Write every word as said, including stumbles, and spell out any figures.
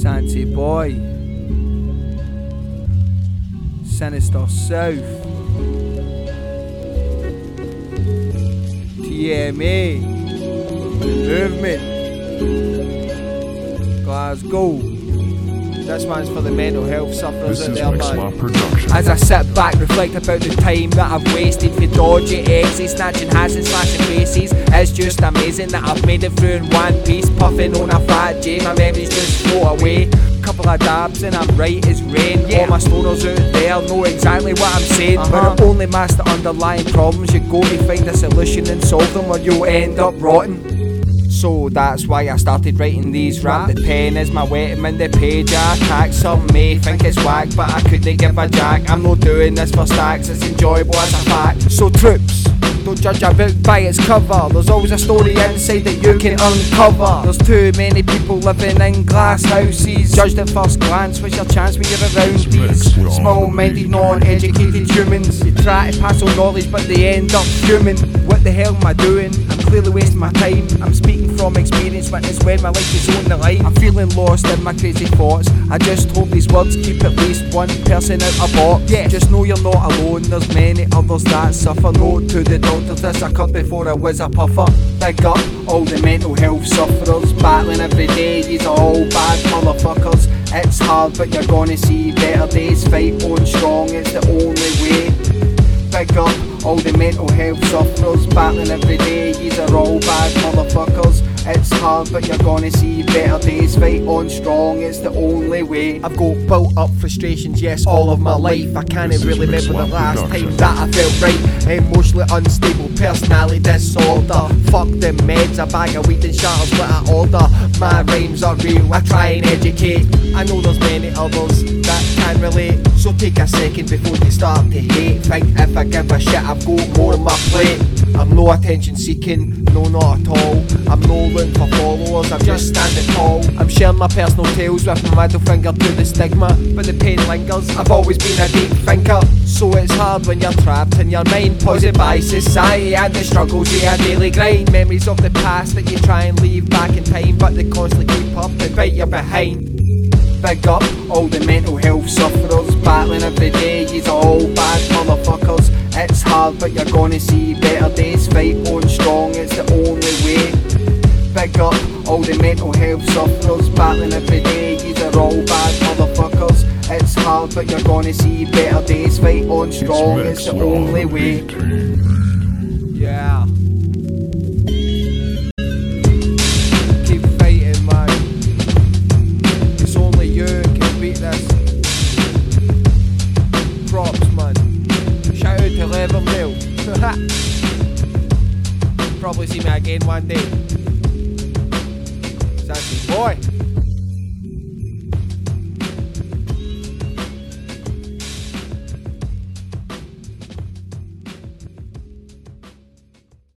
Santy Boy, Sinister South, T M A, Movement, Glasgow. This one's for the mental health sufferers This out is there, Mixlaw man. Production. As I sit back, reflect about the time that I've wasted for dodgy exes, snatching hands and slashing faces. It's just amazing that I've made it through in one piece, puffing on a fat J. My memories just float away. Couple of dabs and I'm right as rain. Yeah. All my stoners out there know exactly what I'm saying. Uh-huh. But I only master underlying problems. You go to find a solution and solve them, or you'll end up rotten. So that's why I started writing these rap. The pen is my weapon in the page. I attack. Some may think it's whack, but I couldn't give a jack. I'm not doing this for stacks, it's enjoyable as a fact. So troops, don't judge a book by its cover. There's always a story inside that you can uncover. There's too many people living in glass houses. Judged at first glance, what's your chance when you're around these small-minded, non-educated humans? You try to pass on knowledge but they end up fuming. What the hell am I doing? I'm clearly wasting my time. I'm speaking from experience, witness when my life is on the line. I'm feeling lost in my crazy thoughts. I just hope these words keep at least one person out a box. Yeah, just know you're not alone. There's many others that suffer. Note to the doctors, this occurred before I was a puffer. Big up all the mental health sufferers, battling every day. These are all bad motherfuckers. It's hard but you're gonna see better days. Fight on strong, it's the only way. Big up all the mental health sufferers, battling every day. These are all bad motherfuckers. It's hard but you're gonna see better days. Fight on strong, it's the only way. I've got built up frustrations, yes, all of my life. I can't really remember the last time that I felt right. Emotionally unstable, personality disorder. Fuck them meds, a bag of weed and shatters what I order. My rhymes are real, I try and educate. I know there's many others that can relate. So take a second before you start to hate. Think if I give a shit, I've got more on my plate. I'm no attention seeking, no not at all. I'm no looking for followers, I'm just standing tall. I'm sharing my personal tales with my middle finger to the stigma, but the pain lingers. I've always been a deep thinker, so it's hard when you're trapped in your mind, poisoned by society and the struggles of your daily grind. Memories of the past that you try and leave back in time, but they constantly creep up and bite you behind. Big up all the mental health sufferers, battling every day. These are all bad motherfuckers. It's hard but you're gonna see better days. Fight on strong, it's the only way. Big up all the mental health sufferers, battling every day. These are all bad motherfuckers. It's hard but you're gonna see better days. Fight on strong, it's the only way. Yeah. Keep fighting, man. It's only you can beat this. Props, man. Shout out to Levermill. Probably see me again one day. Santy Boy.